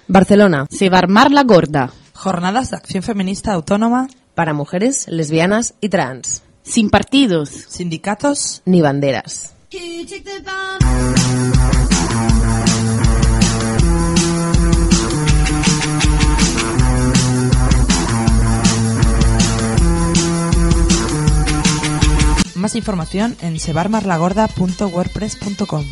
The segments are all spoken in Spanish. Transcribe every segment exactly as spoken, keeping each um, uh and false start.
Barcelona. Se va a armar la gorda. Jornadas de acción feminista autónoma Para mujeres, lesbianas y trans. Sin partidos. Sindicatos Ni banderas. Más información en se va a armar la gorda punto wordpress punto com.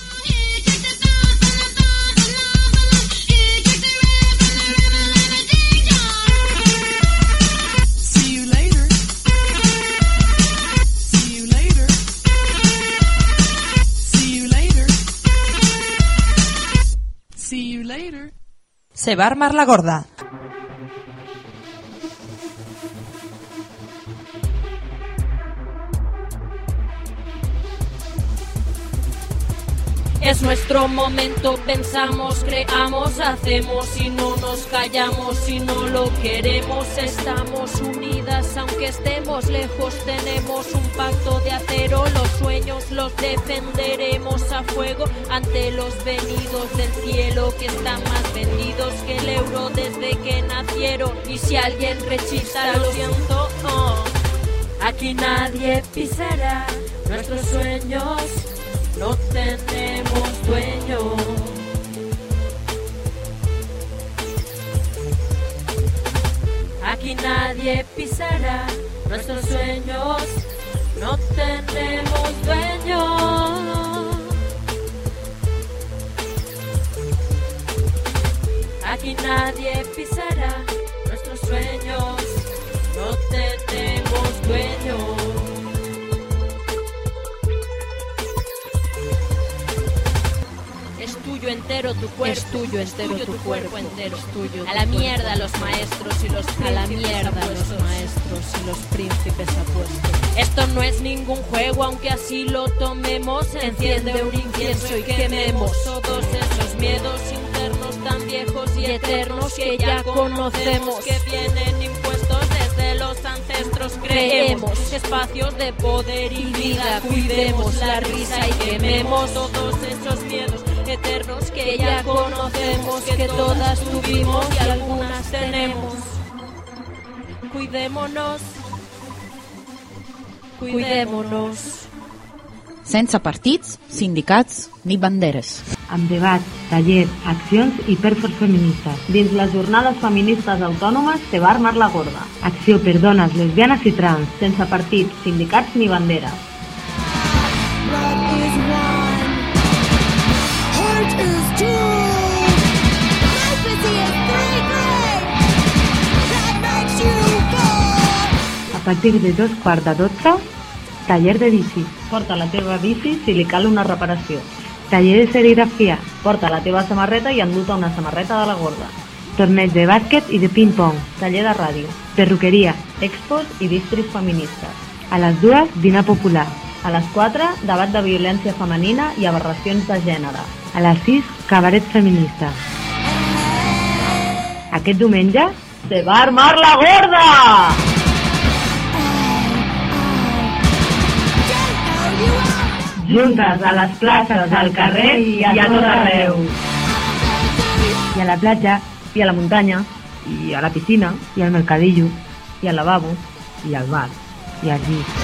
Se va a armar la gorda. Es nuestro momento, pensamos, creamos, hacemos y no nos callamos, si no lo queremos, estamos unidas, aunque estemos lejos, tenemos un pacto de acero, los sueños los defenderemos a fuego ante los venidos del cielo que están más vendidos que el euro desde que nacieron, y si alguien rechaza lo siento, oh. Aquí nadie pisará nuestros sueños. No tenemos dueño. Aquí nadie pisará nuestros sueños. No tenemos dueño. Aquí nadie pisará nuestros sueños. No tenemos dueño. Es tuyo entero tu cuerpo, es tuyo entero tu, tu cuerpo entero, es tuyo. A la mierda los maestros y los príncipes, a la mierda los maestros y los príncipes apuestos. Esto no es ningún juego, aunque así lo tomemos. Enciende un incienso y quememos todos esos miedos internos tan viejos y eternos que ya conocemos, que vienen impuestos desde los ancestros. Creemos espacios de poder y vida, cuidemos la risa y quememos todos esos miedos eternos que ya conocemos, que todas tuvimos y algunas tenemos. Cuidémonos, cuidémonos. Sense partits, sindicats ni banderes. Amb debats, tallers, accions i perfors feministes. Dins les jornades feministes autònomes se va armar la gorda. Acció per dones, lesbianes i trans, sense partits, sindicats ni banderes. A partir de dos quarts de dotze, taller de bici. Porta la teva bici si li cal una reparació. Taller de serigrafia. Porta la teva samarreta i enduta una samarreta de la gorda. Torneig de bàsquet i de ping-pong. Taller de ràdio. Perruqueria, expos i distris feministes. A les dues, dinar popular. A les quatre, debat de violència femenina i aberracions de gènere. A les sis, cabaret feminista. Aquest diumenge, se va armar la gorda! Juntes a les places, al carrer i a, I a tot arreu. I a la platja, i a la muntanya, i a la piscina, i al mercadillo, i al lavabo, i al bar, i al llit.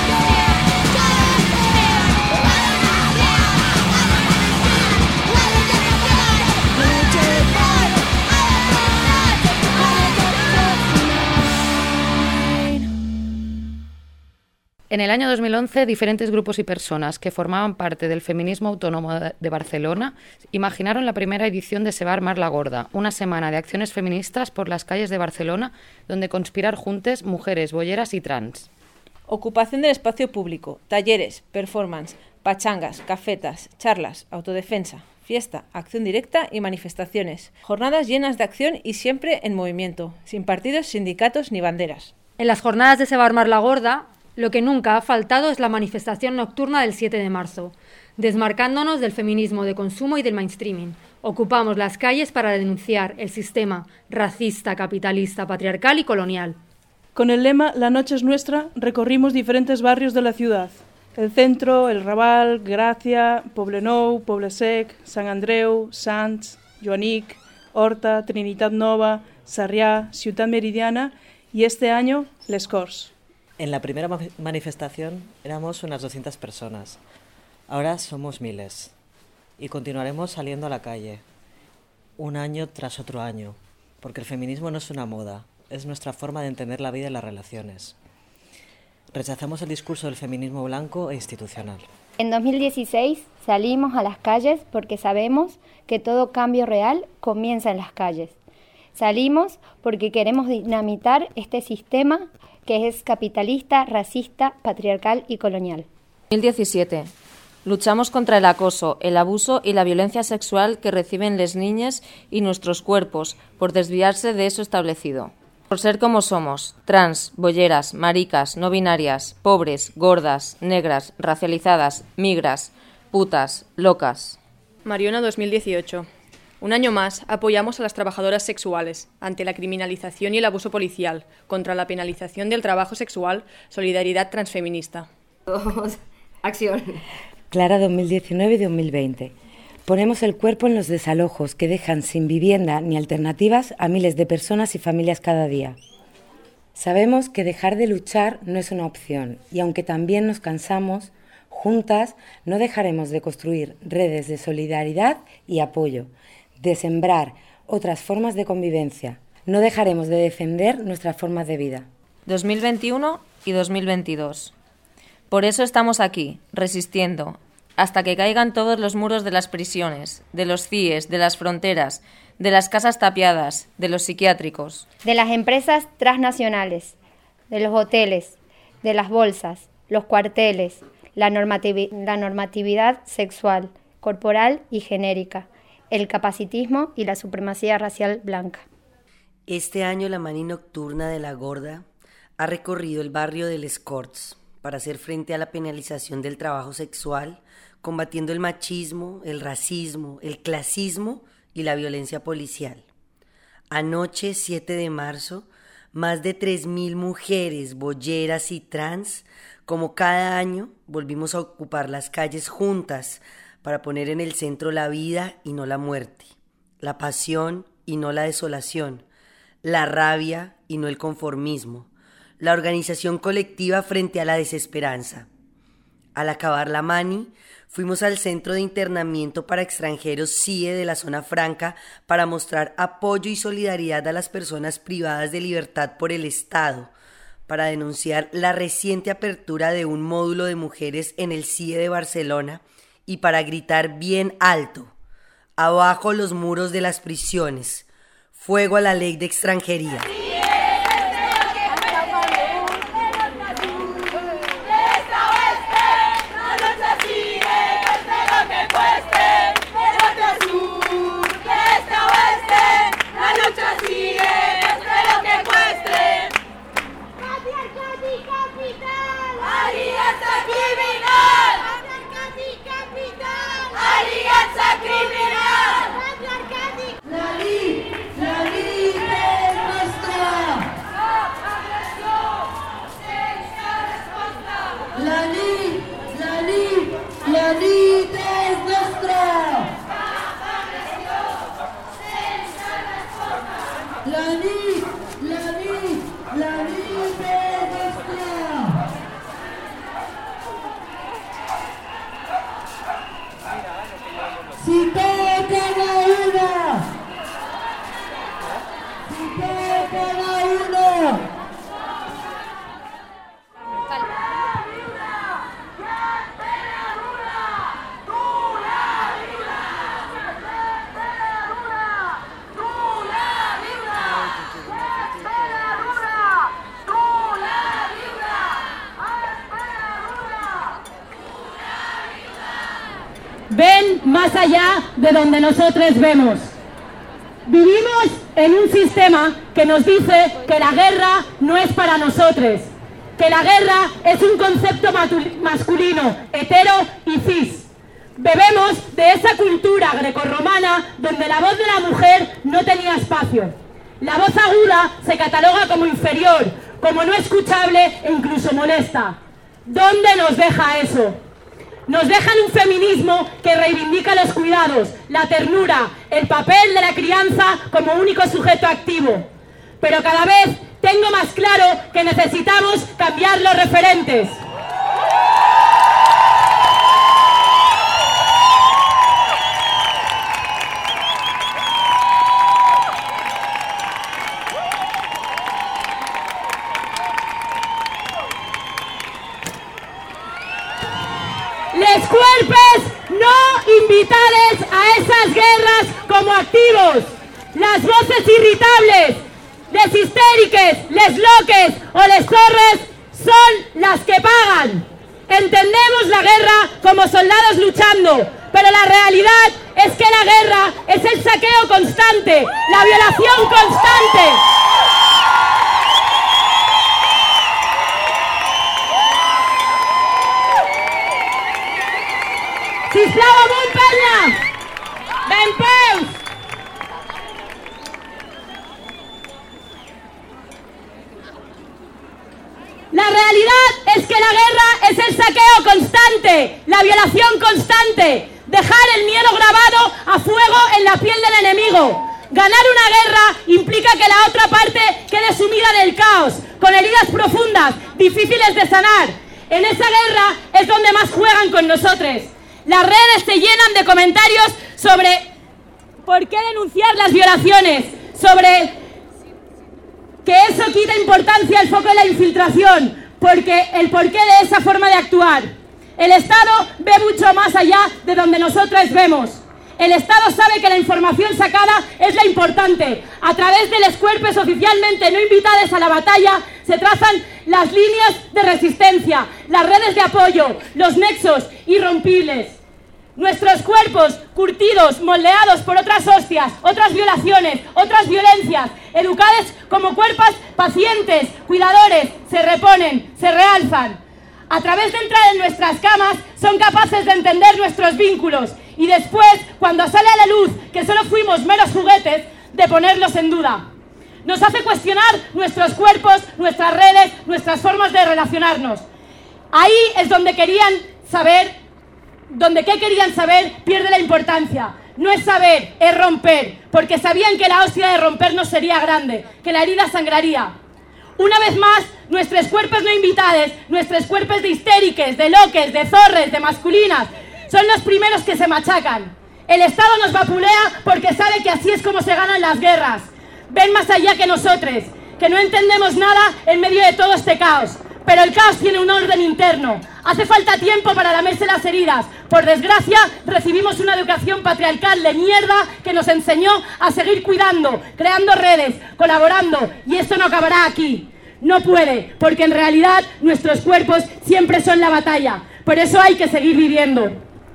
En el año dos mil once, diferentes grupos y personas que formaban parte del feminismo autónomo de Barcelona imaginaron la primera edición de Se va a armar la gorda, una semana de acciones feministas por las calles de Barcelona, donde conspirar juntes mujeres, bolleras y trans. Ocupación del espacio público, talleres, performance, pachangas, cafetas, charlas, autodefensa, fiesta, acción directa y manifestaciones. Jornadas llenas de acción y siempre en movimiento, sin partidos, sindicatos ni banderas. En las jornadas de Se va a armar la gorda, lo que nunca ha faltado es la manifestación nocturna del siete de marzo, desmarcándonos del feminismo de consumo y del mainstreaming. Ocupamos las calles para denunciar el sistema racista, capitalista, patriarcal y colonial. Con el lema «La noche es nuestra» recorrimos diferentes barrios de la ciudad. El Centro, El Raval, Gracia, Poblenou, Poble Sec, Sant Andreu, Sants, Joanic, Horta, Trinitat Nova, Sarriá, Ciutat Meridiana y este año Les Corts. En la primera ma- manifestación éramos unas doscientas personas. Ahora somos miles y continuaremos saliendo a la calle, un año tras otro año, porque el feminismo no es una moda, es nuestra forma de entender la vida y las relaciones. Rechazamos el discurso del feminismo blanco e institucional. En dos mil dieciséis salimos a las calles porque sabemos que todo cambio real comienza en las calles. Salimos porque queremos dinamitar este sistema que es capitalista, racista, patriarcal y colonial. dos mil diecisiete. Luchamos contra el acoso, el abuso y la violencia sexual que reciben las niñas y nuestros cuerpos por desviarse de eso establecido. Por ser como somos, trans, bolleras, maricas, no binarias, pobres, gordas, negras, racializadas, migras, putas, locas. Mariona dos mil dieciocho. Un año más apoyamos a las trabajadoras sexuales ante la criminalización y el abuso policial, contra la penalización del trabajo sexual, solidaridad transfeminista. Acción. Clara dos mil diecinueve y dos mil veinte. Ponemos el cuerpo en los desalojos que dejan sin vivienda ni alternativas a miles de personas y familias cada día. Sabemos que dejar de luchar no es una opción y aunque también nos cansamos, juntas no dejaremos de construir redes de solidaridad y apoyo, de sembrar otras formas de convivencia. No dejaremos de defender nuestras formas de vida. dos mil veintiuno y dos mil veintidós. Por eso estamos aquí, resistiendo, hasta que caigan todos los muros de las prisiones, de los C I Es, de las fronteras, de las casas tapiadas, de los psiquiátricos. De las empresas transnacionales, de los hoteles, de las bolsas, los cuarteles, la, normativi- la normatividad sexual, corporal y genérica, el capacitismo y la supremacía racial blanca. Este año la Mani Nocturna de la Gorda ha recorrido el barrio de Les Corts para hacer frente a la penalización del trabajo sexual, combatiendo el machismo, el racismo, el clasismo y la violencia policial. Anoche, siete de marzo, más de tres mil mujeres, bolleras y trans, como cada año, volvimos a ocupar las calles juntas para poner en el centro la vida y no la muerte, la pasión y no la desolación, la rabia y no el conformismo, la organización colectiva frente a la desesperanza. Al acabar la Mani, fuimos al Centro de Internamiento para Extranjeros C I E de la Zona Franca para mostrar apoyo y solidaridad a las personas privadas de libertad por el Estado, para denunciar la reciente apertura de un módulo de mujeres en el C I E de Barcelona y para gritar bien alto: abajo los muros de las prisiones, fuego a la ley de extranjería. Ven más allá de donde nosotros vemos. Vivimos en un sistema que nos dice que la guerra no es para nosotros, que la guerra es un concepto masculino, hetero y cis. Bebemos de esa cultura grecorromana donde la voz de la mujer no tenía espacio. La voz aguda se cataloga como inferior, como no escuchable e incluso molesta. ¿Dónde nos deja eso? Nos dejan un feminismo que reivindica los cuidados, la ternura, el papel de la crianza como único sujeto activo. Pero cada vez tengo más claro que necesitamos cambiar los referentes. Les cuerpes no invitades a esas guerras como activos. Las voces irritables, les histériques, les loques o les zorres son las que pagan. Entendemos la guerra como soldados luchando, pero la realidad es que la guerra es el saqueo constante, la violación constante. Sisplau, amunt, penya! Dempeus! La realidad es que la guerra es el saqueo constante, la violación constante, dejar el miedo grabado a fuego en la piel del enemigo. Ganar una guerra implica que la otra parte quede sumida en el caos, con heridas profundas, difíciles de sanar. En esa guerra es donde más juegan con nosotros. Las redes se llenan de comentarios sobre por qué denunciar las violaciones, sobre que eso quita importancia al foco de la infiltración, porque el porqué de esa forma de actuar. El Estado ve mucho más allá de donde nosotros vemos. El Estado sabe que la información sacada es la importante. A través de los cuerpos oficialmente no invitados a la batalla se trazan las líneas de resistencia, las redes de apoyo, los nexos irrompibles. Nuestros cuerpos, curtidos, moldeados por otras hostias, otras violaciones, otras violencias, educados como cuerpos pacientes, cuidadores, se reponen, se realzan. A través de entrar en nuestras camas son capaces de entender nuestros vínculos y después, cuando sale a la luz que solo fuimos meros juguetes, de ponerlos en duda. Nos hace cuestionar nuestros cuerpos, nuestras redes, nuestras formas de relacionarnos. Ahí es donde querían saber, donde qué querían saber pierde la importancia. No es saber, es romper, porque sabían que la hostia de rompernos sería grande, que la herida sangraría. Una vez más, nuestros cuerpos no invitados, nuestros cuerpos de histériques, de loques, de zorres, de masculinas, son los primeros que se machacan. El Estado nos vapulea porque sabe que así es como se ganan las guerras. Ven más allá que nosotros, que no entendemos nada en medio de todo este caos. Pero el caos tiene un orden interno. Hace falta tiempo para lamerse las heridas. Por desgracia, recibimos una educación patriarcal de mierda que nos enseñó a seguir cuidando, creando redes, colaborando. Y esto no acabará aquí. No puede, porque en realidad nuestros cuerpos siempre son la batalla. Por eso hay que seguir viviendo.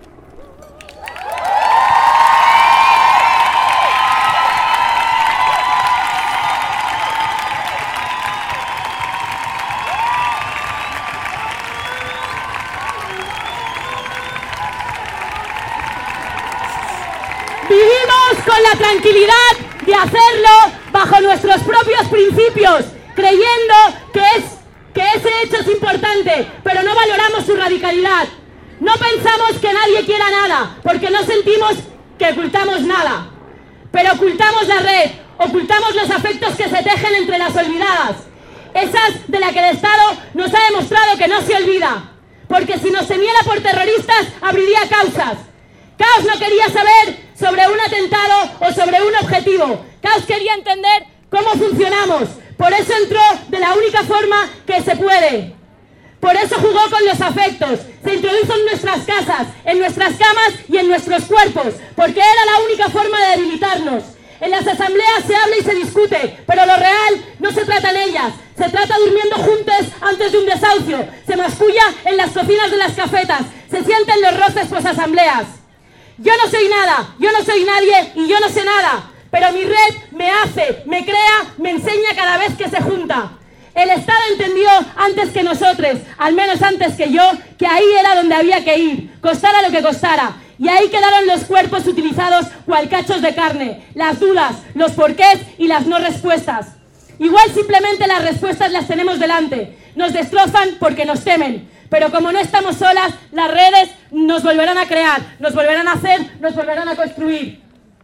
Vivimos con la tranquilidad de hacerlo bajo nuestros propios principios, creyendo que, es, que ese hecho es importante, pero no valoramos su radicalidad. No pensamos que nadie quiera nada, porque no sentimos que ocultamos nada. Pero ocultamos la red, ocultamos los afectos que se tejen entre las olvidadas. Esas de las que el Estado nos ha demostrado que no se olvida. Porque si nos señala por terroristas, abriría causas. Caos no quería saber sobre un atentado o sobre un objetivo. Caos quería entender cómo funcionamos. Por eso entró de la única forma que se puede. Por eso jugó con los afectos. Se introdujo en nuestras casas, en nuestras camas y en nuestros cuerpos. Porque era la única forma de debilitarnos. En las asambleas se habla y se discute, pero lo real no se trata en ellas. Se trata durmiendo juntos antes de un desahucio. Se masculla en las cocinas de las cafetas. Se sienten los roces post-asambleas. Yo no soy nada, yo no soy nadie y yo no sé nada. Pero mi red me hace, me crea, me enseña cada vez que se junta. El Estado entendió antes que nosotros, al menos antes que yo, que ahí era donde había que ir, costara lo que costara. Y ahí quedaron los cuerpos utilizados cual cachos de carne, las dudas, los porqués y las no respuestas. Igual simplemente las respuestas las tenemos delante. Nos destrozan porque nos temen. pero como no estamos solas, las redes nos volverán a crear, nos volverán a hacer, nos volverán a construir.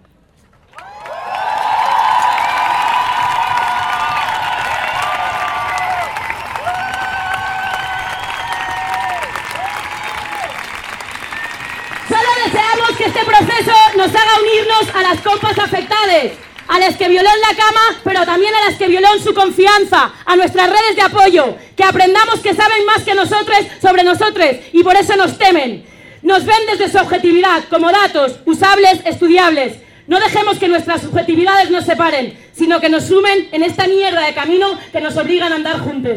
Solo deseamos que este proceso nos haga unirnos a las compas afectadas, a las que violó en la cama, pero también a las que violó en su confianza, a nuestras redes de apoyo, que aprendamos que saben más que nosotros sobre nosotros y por eso nos temen. Nos ven desde su objetividad, como datos usables, estudiables. No dejemos que nuestras subjetividades nos separen, sino que nos sumen en esta mierda de camino que nos obligan a andar juntos.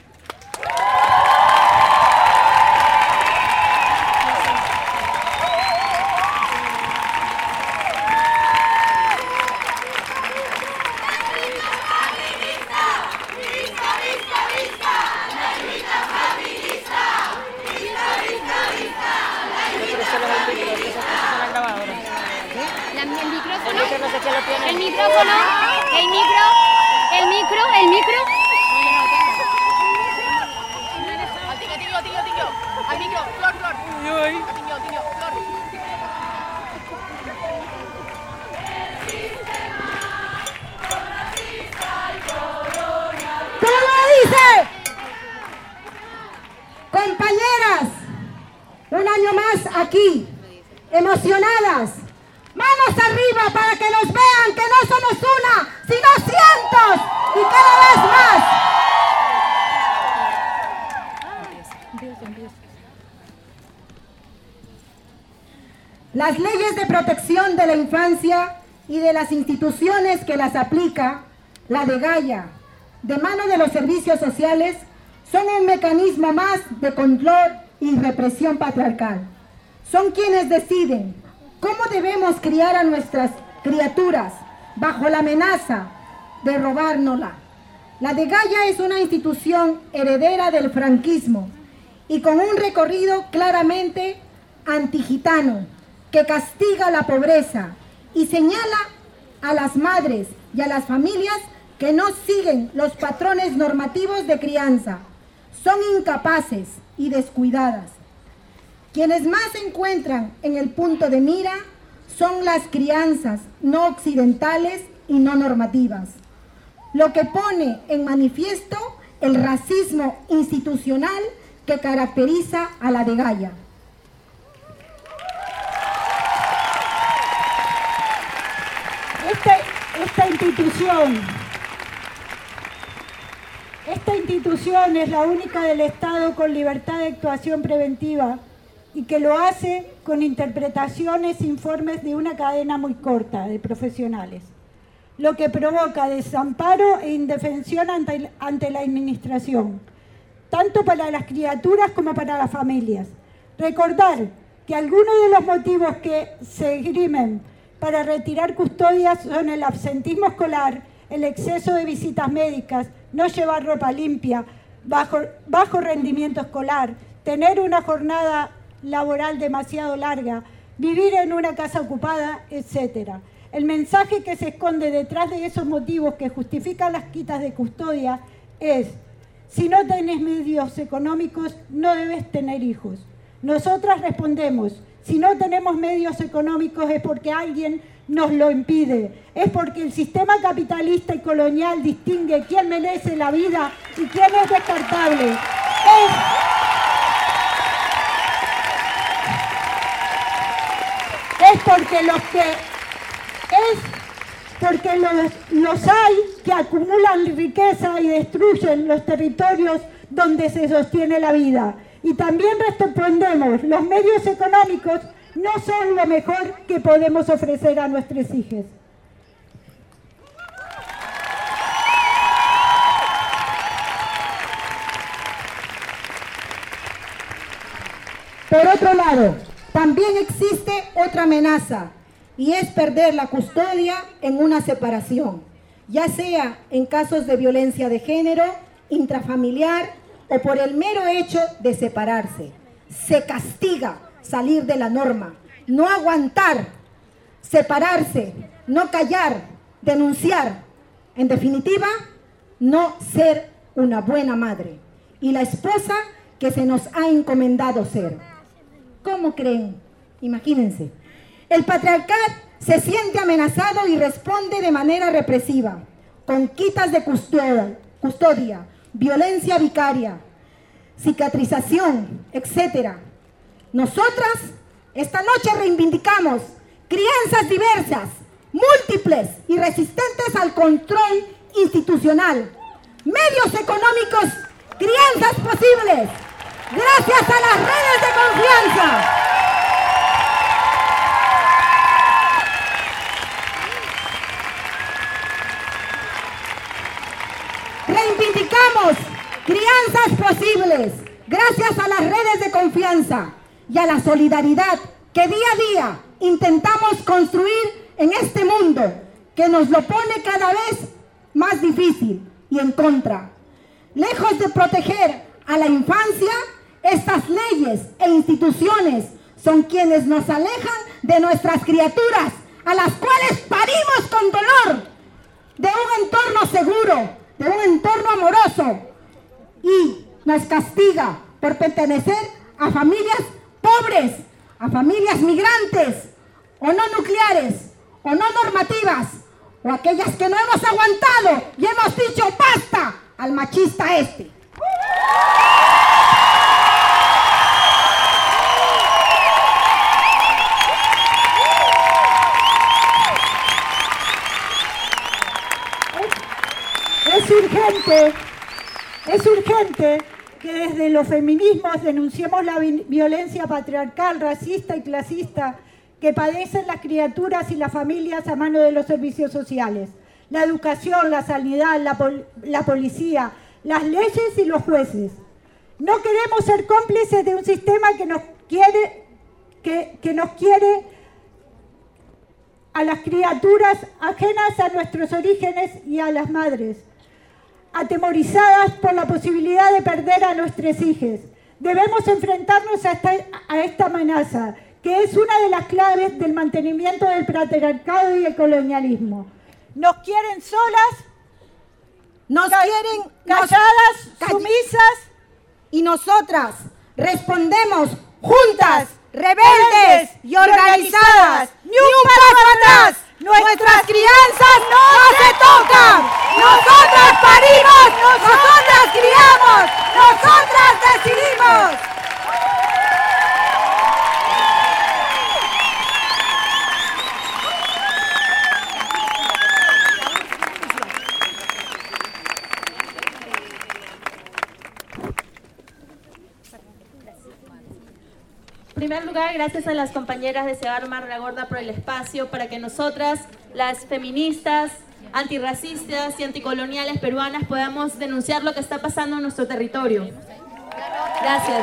El micrófono, el micro, el micro, el micro. Al micro, al micro, Flor, Flor. Al micro, Flor. ¿Cómo dice? Compañeras, un año más aquí, emocionadas. ¡Manos arriba para que nos vean que no somos una, sino cientos y cada vez más! Las leyes de protección de la infancia y de las instituciones que las aplica, la DEGAYA, de mano de los servicios sociales, son un mecanismo más de control y represión patriarcal. Son quienes deciden ¿cómo debemos criar a nuestras criaturas bajo la amenaza de robárnosla? La DEGAYA es una institución heredera del franquismo y con un recorrido claramente antigitano que castiga la pobreza y señala a las madres y a las familias que no siguen los patrones normativos de crianza. Son incapaces y descuidadas. Quienes más se encuentran en el punto de mira son las crianzas no occidentales y no normativas, lo que pone en manifiesto el racismo institucional que caracteriza a la DEGAYA. Esta, esta institución, esta institución es la única del Estado con libertad de actuación preventiva y que lo hace con interpretaciones e informes de una cadena muy corta de profesionales, lo que provoca desamparo e indefensión ante, ante la administración, tanto para las criaturas como para las familias. Recordar que algunos de los motivos que se esgrimen para retirar custodias son el absentismo escolar, el exceso de visitas médicas, no llevar ropa limpia, bajo, bajo rendimiento escolar, tener una jornada laboral demasiado larga, vivir en una casa ocupada, etcétera. El mensaje que se esconde detrás de esos motivos que justifican las quitas de custodia es: si no tenés medios económicos, no debes tener hijos. Nosotras respondemos: si no tenemos medios económicos es porque alguien nos lo impide, es porque el sistema capitalista y colonial distingue quién merece la vida y quién es descartable. Es Es porque los que es porque los, los hay que acumulan riqueza y destruyen los territorios donde se sostiene la vida. Y también respondemos, los medios económicos no son lo mejor que podemos ofrecer a nuestros hijos. Por otro lado, también existe otra amenaza, y es perder la custodia en una separación, ya sea en casos de violencia de género, intrafamiliar o por el mero hecho de separarse. Se castiga salir de la norma, no aguantar, separarse, no callar, denunciar. En definitiva, no ser una buena madre. Y la esposa que se nos ha encomendado ser. ¿Cómo creen? Imagínense. El patriarcado se siente amenazado y responde de manera represiva, con quitas de custodia, custodia, violencia vicaria, cicatrización, etcétera. Nosotras esta noche reivindicamos crianzas diversas, múltiples y resistentes al control institucional, medios económicos, crianzas posibles, gracias a las redes de confianza. Reivindicamos crianzas posibles, gracias a las redes de confianza y a la solidaridad que día a día intentamos construir en este mundo que nos lo pone cada vez más difícil y en contra. Lejos de proteger a la infancia, estas leyes e instituciones son quienes nos alejan de nuestras criaturas, a las cuales parimos con dolor, de un entorno seguro, de un entorno amoroso, y nos castiga por pertenecer a familias pobres, a familias migrantes, o no nucleares, o no normativas, o aquellas que no hemos aguantado y hemos dicho basta al machista este. Es, es urgente, es urgente que desde los feminismos denunciemos la vi- violencia patriarcal, racista y clasista que padecen las criaturas y las familias a mano de los servicios sociales, la educación, la sanidad, la, pol- la policía, las leyes y los jueces. No queremos ser cómplices de un sistema que nos quiere, que, que nos quiere a las criaturas ajenas a nuestros orígenes y a las madres, atemorizadas por la posibilidad de perder a nuestros hijos. Debemos enfrentarnos a esta, a esta amenaza, que es una de las claves del mantenimiento del patriarcado y el colonialismo. Nos quieren solas, Nos ca- quieren calladas, nos- sumisas, y nosotras respondemos juntas, rebeldes y organizadas. ¡Ni un paso atrás! ¡Nuestras crianzas no se tocan! ¡Nosotras parimos! ¡Nosotras criamos! ¡Nosotras decidimos! En primer lugar, gracias a las compañeras de Cebar Mar La Gorda por el espacio para que nosotras, las feministas, antirracistas y anticoloniales peruanas, podamos denunciar lo que está pasando en nuestro territorio. Gracias.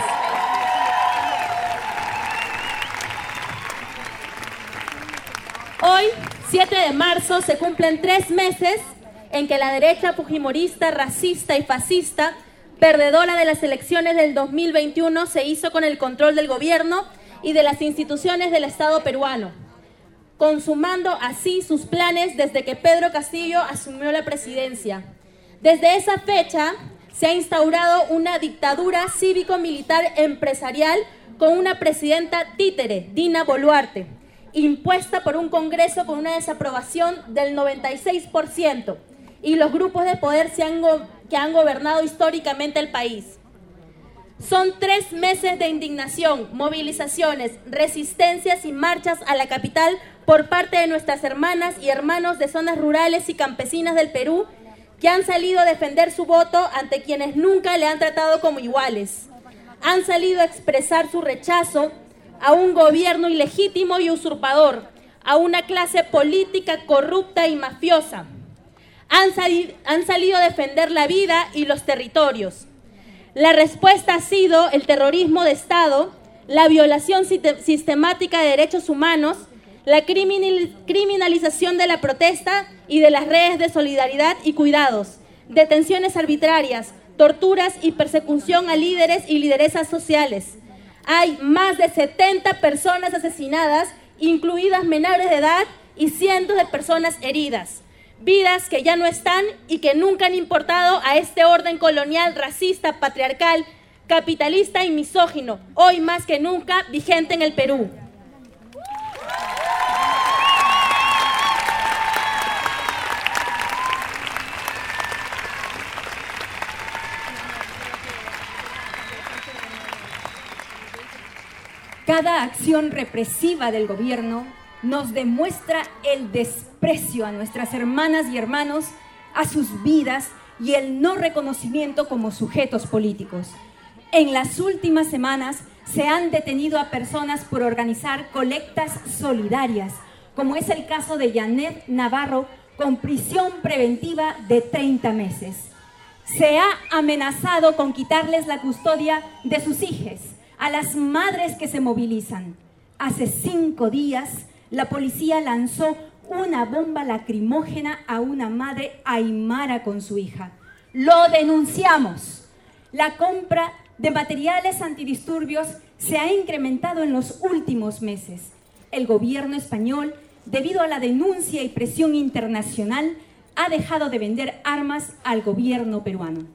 Hoy, siete de marzo, se cumplen tres meses en que la derecha fujimorista, racista y fascista, perdedora de las elecciones del dos mil veintiuno, se hizo con el control del gobierno y de las instituciones del Estado peruano, consumando así sus planes desde que Pedro Castillo asumió la presidencia. Desde esa fecha se ha instaurado una dictadura cívico-militar empresarial con una presidenta títere, Dina Boluarte, impuesta por un Congreso con una desaprobación del noventa y seis por ciento, y los grupos de poder se han go- que han gobernado históricamente el país. Son tres meses de indignación, movilizaciones, resistencias y marchas a la capital por parte de nuestras hermanas y hermanos de zonas rurales y campesinas del Perú, que han salido a defender su voto ante quienes nunca le han tratado como iguales. Han salido a expresar su rechazo a un gobierno ilegítimo y usurpador, a una clase política corrupta y mafiosa. Han, sali- han salido a defender la vida y los territorios. La respuesta ha sido el terrorismo de Estado, la violación site- sistemática de derechos humanos, la criminal- criminalización de la protesta y de las redes de solidaridad y cuidados, detenciones arbitrarias, torturas y persecución a líderes y lideresas sociales. Hay más de setenta personas asesinadas, incluidas menores de edad, y cientos de personas heridas. Vidas que ya no están y que nunca han importado a este orden colonial, racista, patriarcal, capitalista y misógino, hoy más que nunca vigente en el Perú. Cada acción represiva del gobierno nos demuestra el desprecio a nuestras hermanas y hermanos, a sus vidas y el no reconocimiento como sujetos políticos. En las últimas semanas se han detenido a personas por organizar colectas solidarias, como es el caso de Janet Navarro, con prisión preventiva de treinta meses. Se ha amenazado con quitarles la custodia de sus hijas a las madres que se movilizan. Hace cinco días, la policía lanzó una bomba lacrimógena a una madre aymara con su hija. Lo denunciamos. La compra de materiales antidisturbios se ha incrementado en los últimos meses. El gobierno español, debido a la denuncia y presión internacional, ha dejado de vender armas al gobierno peruano.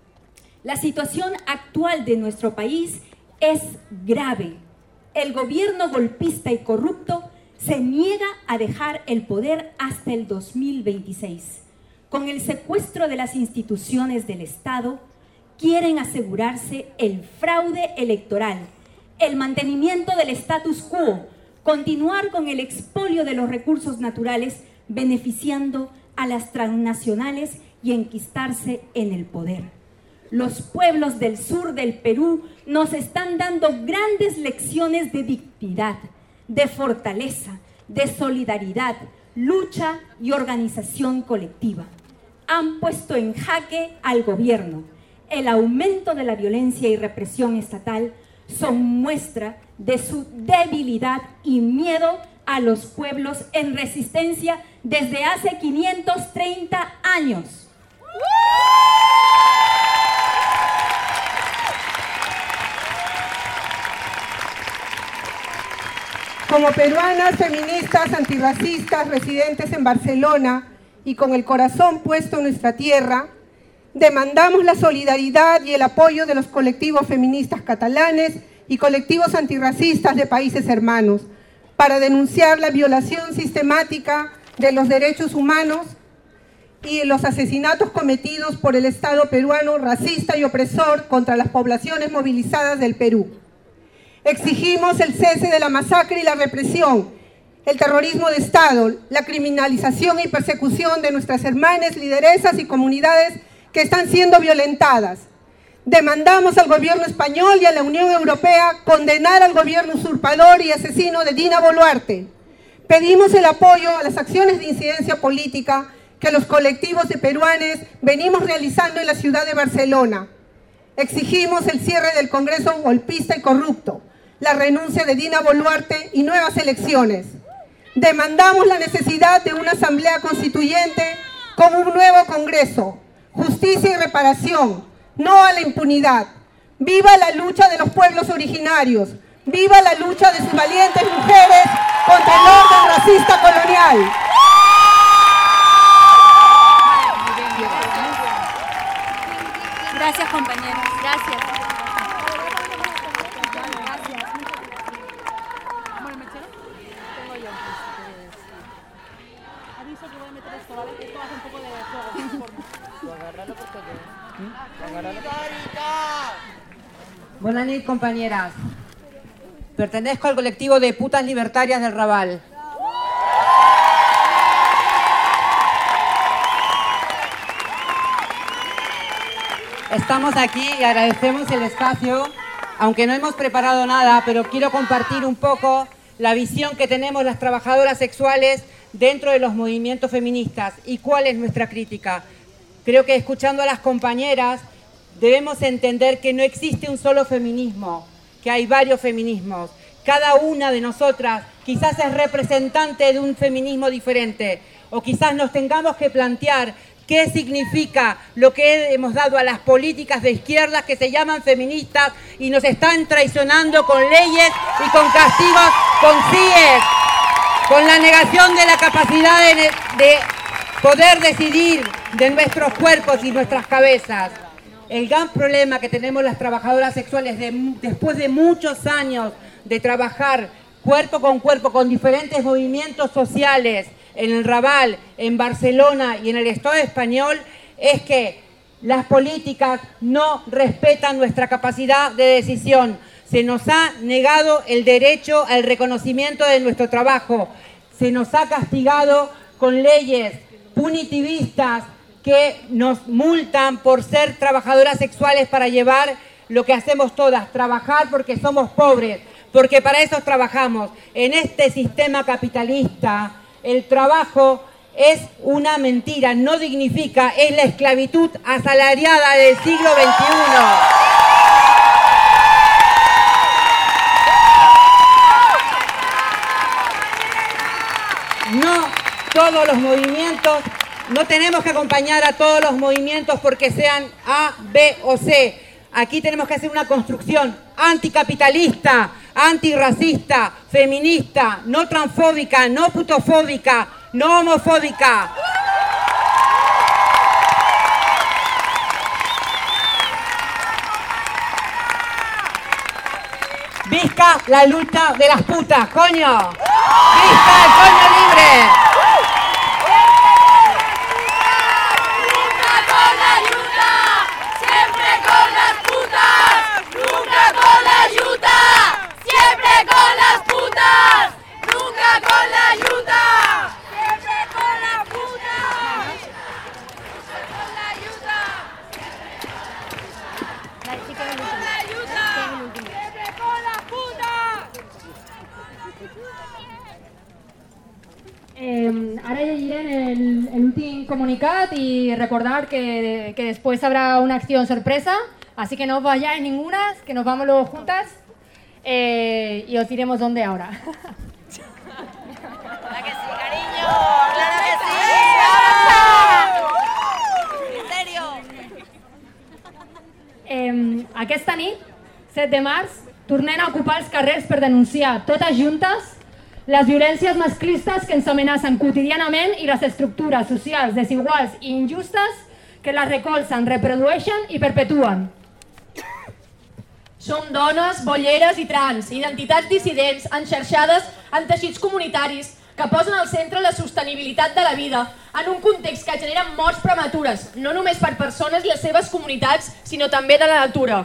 La situación actual de nuestro país es grave. El gobierno golpista y corrupto se niega a dejar el poder hasta el dos mil veintiséis. Con el secuestro de las instituciones del Estado, quieren asegurarse el fraude electoral, el mantenimiento del status quo, continuar con el expolio de los recursos naturales, beneficiando a las transnacionales y enquistarse en el poder. Los pueblos del sur del Perú nos están dando grandes lecciones de dignidad, de fortaleza, de solidaridad, lucha y organización colectiva. Han puesto en jaque al gobierno. El aumento de la violencia y represión estatal son muestra de su debilidad y miedo a los pueblos en resistencia desde hace quinientos treinta años. Como peruanas, feministas, antirracistas, residentes en Barcelona y con el corazón puesto en nuestra tierra, demandamos la solidaridad y el apoyo de los colectivos feministas catalanes y colectivos antirracistas de países hermanos para denunciar la violación sistemática de los derechos humanos y los asesinatos cometidos por el Estado peruano racista y opresor contra las poblaciones movilizadas del Perú. Exigimos el cese de la masacre y la represión, el terrorismo de Estado, la criminalización y persecución de nuestras hermanas, lideresas y comunidades que están siendo violentadas. Demandamos al gobierno español y a la Unión Europea condenar al gobierno usurpador y asesino de Dina Boluarte. Pedimos el apoyo a las acciones de incidencia política que los colectivos de peruanos venimos realizando en la ciudad de Barcelona. Exigimos el cierre del Congreso golpista y corrupto, la renuncia de Dina Boluarte y nuevas elecciones. Demandamos la necesidad de una asamblea constituyente con un nuevo Congreso, justicia y reparación, no a la impunidad. ¡Viva la lucha de los pueblos originarios! ¡Viva la lucha de sus valientes mujeres contra el orden racista colonial! Gracias, compañeros. Gracias. Buenas noches, compañeras. Pertenezco al colectivo de putas libertarias del Raval. Estamos aquí y agradecemos el espacio, aunque no hemos preparado nada, pero quiero compartir un poco la visión que tenemos las trabajadoras sexuales dentro de los movimientos feministas y cuál es nuestra crítica. Creo que escuchando a las compañeras debemos entender que no existe un solo feminismo, que hay varios feminismos. Cada una de nosotras quizás es representante de un feminismo diferente, o quizás nos tengamos que plantear qué significa lo que hemos dado a las políticas de izquierdas que se llaman feministas y nos están traicionando con leyes y con castigos, con C I E S, con la negación de la capacidad de, de poder decidir de nuestros cuerpos y nuestras cabezas. el gran problema que tenemos las trabajadoras sexuales de, después de muchos años de trabajar cuerpo con cuerpo con diferentes movimientos sociales en el Raval, en Barcelona y en el Estado español, es que las políticas no respetan nuestra capacidad de decisión. Se nos ha negado el derecho al reconocimiento de nuestro trabajo. Se nos ha castigado con leyes punitivistas que nos multan por ser trabajadoras sexuales para llevar lo que hacemos todas, trabajar porque somos pobres, porque para eso trabajamos. En este sistema capitalista, el trabajo es una mentira, no dignifica, es la esclavitud asalariada del siglo veintiuno. No todos los movimientos, no tenemos que acompañar a todos los movimientos porque sean A, B o C. Aquí tenemos que hacer una construcción anticapitalista, antirracista, feminista, no transfóbica, no putofóbica, no homofóbica. ¡Visca la lucha de las putas, coño! ¡Visca el coño libre! Eh, ara llegirem el, el últim comunicat y recordar que, que después habrá una acción sorpresa, así que no os vayáis ninguna, que nos vamos luego juntas eh, y os diremos dónde ahora. ¡Claro que sí, cariño! ¡Claro que sí! ¡En serio! Eh, aquesta nit, set de març, tornem a ocupar els carrers per denunciar totes juntes les violències masclistes que ens amenacen quotidianament i les estructures socials desiguals i injustes que les recolzen, reprodueixen i perpetuen. Som dones, bolleres i trans, identitats dissidents enxarxades en teixits comunitaris que posen al centre la sostenibilitat de la vida en un context que genera morts prematures, no només per persones i les seves comunitats, sinó també de la natura.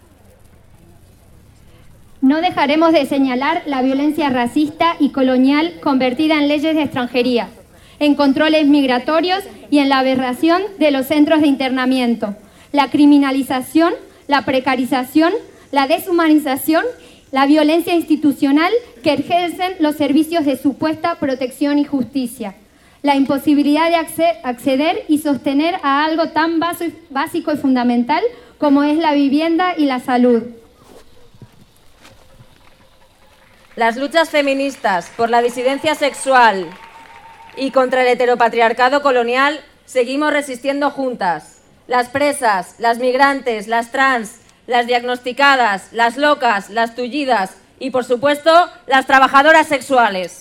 No dejaremos de señalar la violencia racista y colonial convertida en leyes de extranjería, en controles migratorios y en la aberración de los centros de internamiento, la criminalización, la precarización, la deshumanización, la violencia institucional que ejercen los servicios de supuesta protección y justicia, la imposibilidad de acceder y sostener a algo tan básico y fundamental como es la vivienda y la salud. Las luchas feministas por la disidencia sexual y contra el heteropatriarcado colonial seguimos resistiendo juntas. Las presas, las migrantes, las trans, las diagnosticadas, las locas, las tullidas y, por supuesto, las trabajadoras sexuales.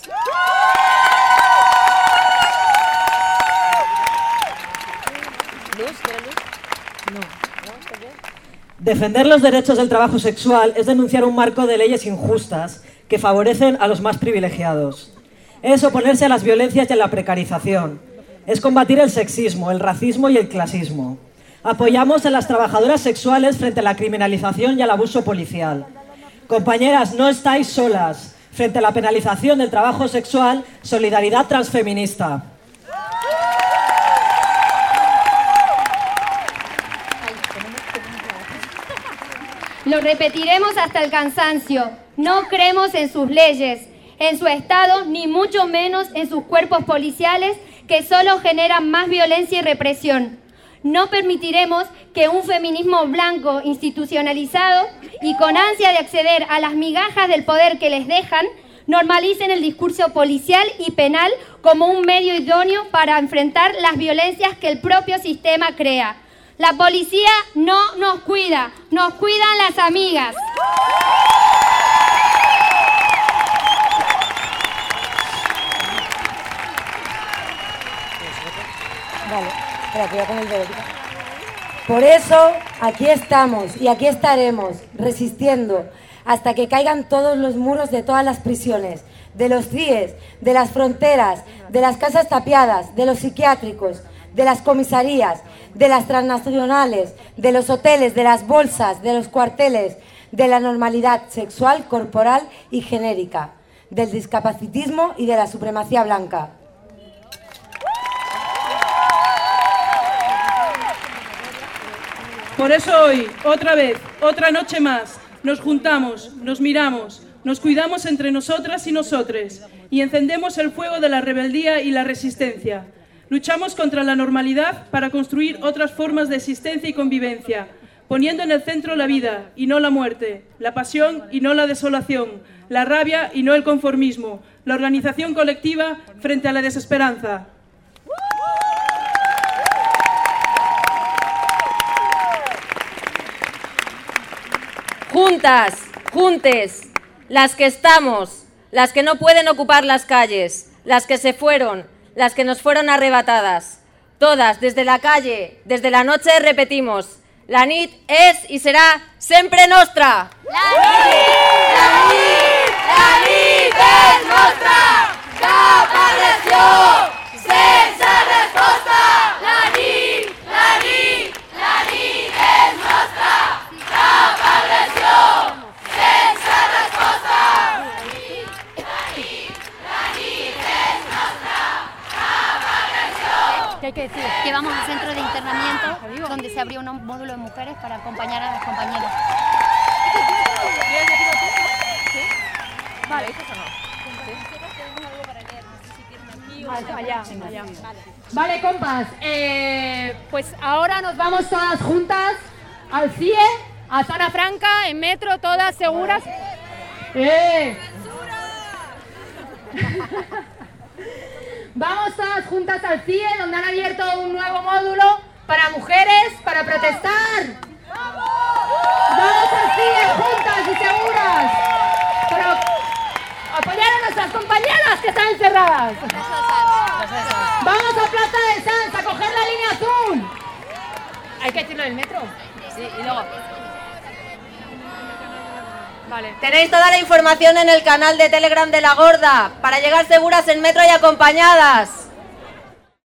Defender los derechos del trabajo sexual es denunciar un marco de leyes injustas que favorecen a los más privilegiados. Es oponerse a las violencias y a la precarización. Es combatir el sexismo, el racismo y el clasismo. Apoyamos a las trabajadoras sexuales frente a la criminalización y al abuso policial. Compañeras, no estáis solas. Frente a la penalización del trabajo sexual, solidaridad transfeminista. Lo repetiremos hasta el cansancio. No creemos en sus leyes, en su Estado, ni mucho menos en sus cuerpos policiales que solo generan más violencia y represión. No permitiremos que un feminismo blanco, institucionalizado y con ansia de acceder a las migajas del poder que les dejan, normalicen el discurso policial y penal como un medio idóneo para enfrentar las violencias que el propio sistema crea. La policía no nos cuida, nos cuidan las amigas. Vale, espera, cuidado con el dedo. Por eso, aquí estamos y aquí estaremos, resistiendo, hasta que caigan todos los muros de todas las prisiones, de los C I Es, de las fronteras, de las casas tapiadas, de los psiquiátricos, de las comisarías, de las transnacionales, de los hoteles, de las bolsas, de los cuarteles, de la normalidad sexual, corporal y genérica, del discapacitismo y de la supremacía blanca. Por eso hoy, otra vez, otra noche más, nos juntamos, nos miramos, nos cuidamos entre nosotras y nosotres y encendemos el fuego de la rebeldía y la resistencia. Luchamos contra la normalidad para construir otras formas de existencia y convivencia, poniendo en el centro la vida y no la muerte, la pasión y no la desolación, la rabia y no el conformismo, la organización colectiva frente a la desesperanza. Juntas, juntes, las que estamos, las que no pueden ocupar las calles, las que se fueron, las que nos fueron arrebatadas. Todas, desde la calle, desde la noche, repetimos: la nit es y será sempre nostra. La nit, la nit, la nit és nostra. Cap agressió, sense resposta. La nit, la nit, la nit és nostra. Cap agressió, sense resposta. La nit, la nit, la nit és nostra. Cap agressió. ¿Qué hay que decir? Que vamos al centro de internamiento donde se abrió un módulo de mujeres para acompañar a las compañeras. ¿Quieres decirlo tú? ¿Sí? Vale, ¿eso o no? Allá, allá. Vale, compas, eh, pues ahora nos vamos todas juntas al C I E, a Zona Franca, en metro, todas seguras. ¡Eh! Vamos todas juntas al C I E, donde han abierto un nuevo módulo para mujeres, para protestar. Vamos al C I E juntas y seguras, para apoyar a nuestras compañeras que están encerradas. Vamos a Plaza de Sanz a coger la línea azul. Hay que decirlo del metro. Sí, y luego... Vale. Tenéis toda la información en el canal de Telegram de La Gorda para llegar seguras en metro y acompañadas.